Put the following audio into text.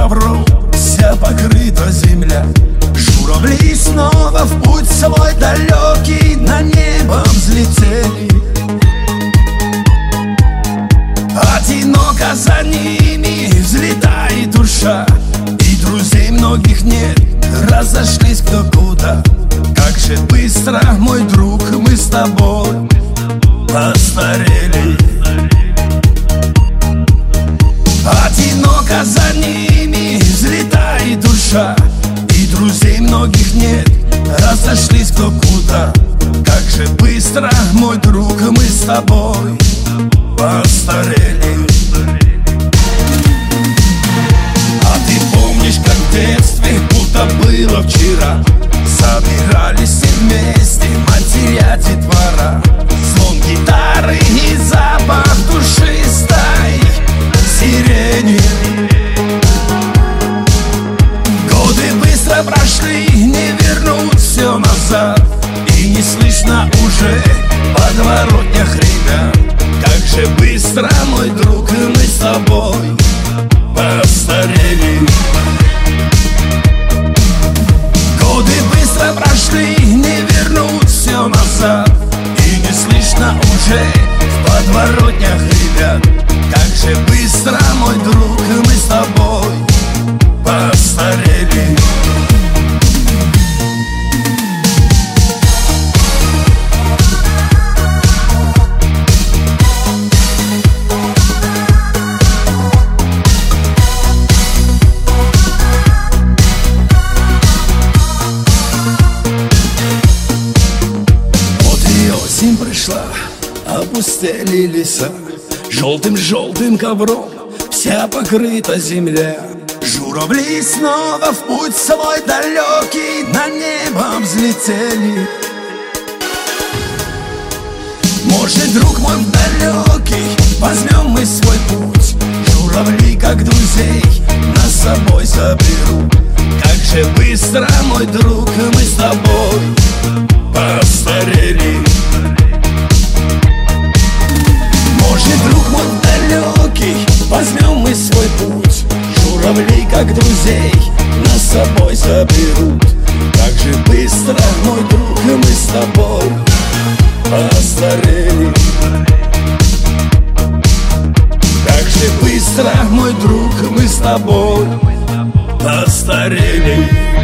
ковром вся покрыта земля. Журавли снова в путь свой далекий на небо взлетели. Одиноко за ними взлетает душа, и друзей многих нет, разошлись кто куда. Как же быстро, мой друг, мы с тобой постарели. Одиноко за ними взлетает душа, и друзей многих нет, разошлись кто куда. Как же быстро, мой друг, мы с тобой постарели. А ты помнишь, как в детстве, будто было вчера, собирались все вместе матеря, детвора. Звон гитары и запах душистой сирени. Годы быстро прошли, не вернуть все назад, и не слышно уже подворотнях ребят. Как же быстро, мой друг, мы с тобой постарели. Годы быстро прошли, не вернуть все назад, и не слышно уже в подворотнях ребят. Как же быстро, мой друг, мы с тобой постарели. Осень пришла, опустели леса, желтым-желтым ковром вся покрыта земля. Журавли снова в путь свой далекий на небо взлетели. Может, друг мой далекий, возьмем мы свой путь. Журавли, как друзей, нас с собой заберут. Как же быстро, мой друг, мы с тобой постарели. Может, друг мой далекий, возьмем мы свой путь. Журавли, как друзей, нас с собой заберут. Как же быстро, мой друг, мы с тобой постарели. Как же быстро, мой друг, мы с тобой постарели.